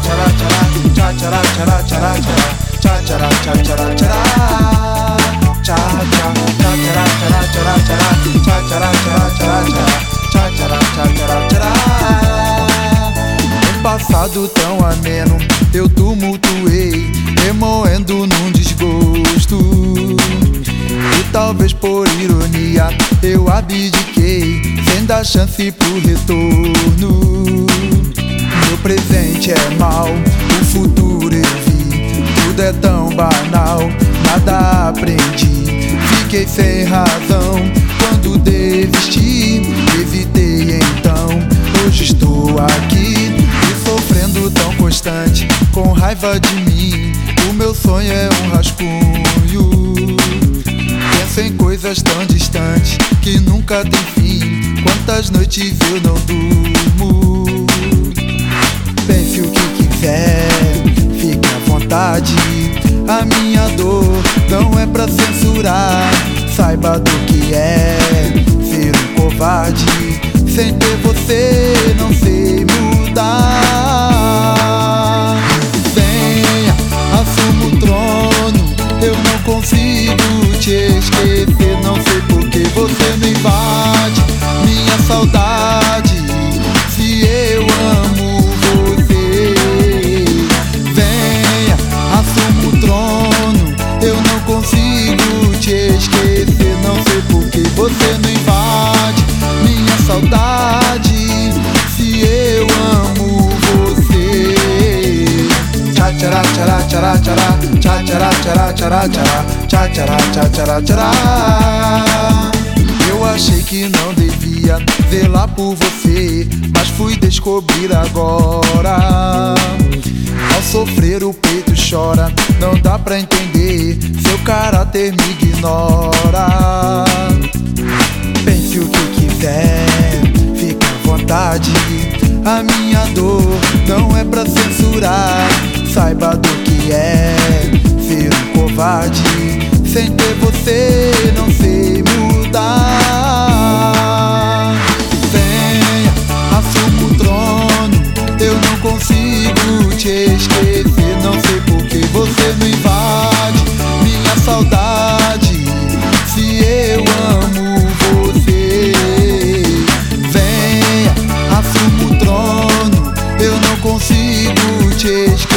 Um passado tão ameno eu tumultuei, remoendo num desgosto. E talvez por ironia eu abdiquei, sem dar chance pro retorno. Meu presente é mau, o futuro eu vi, tudo é tão banal, nada aprendi. Fiquei sem razão quando desisti, evitei então, hoje estou aqui e sofrendo tão constante, com raiva de mim. O meu sonho é um rascunho, penso em coisas tão distantes que nunca tem fim. Quantas noites eu não durmo. Pense o que quiser, fique à vontade. A minha dor não é pra censurar. Saiba do que é ser um covarde. Sem ter você não sei mudar. Venha, assuma o trono, eu não consigo te esquecer. Não sei por que você me invade minha saudade, se eu amo você. Venha, assuma o trono, eu não consigo te esquecer. Não sei por que você não invade minha saudade, se eu amo você. Tchá tchará tchará tchará tchará, tchá tchará tchará tchará tchará, tchá tchará tchá tchará tchará. Eu achei que não devia zelar por você, mas fui descobrir agora. Ao sofrer o peito chora, não dá pra entender, seu caráter me ignora. Pense o que quiser, fique à vontade. A minha dor não é pra censurar. Saiba do que é ser um covarde. Sem ter você não sei mudar. Venha, assuma o trono, eu não consigo te esquecer. Não sei por que você não invade minha saudade, se eu amo você. Venha, assuma o trono, eu não consigo te esquecer.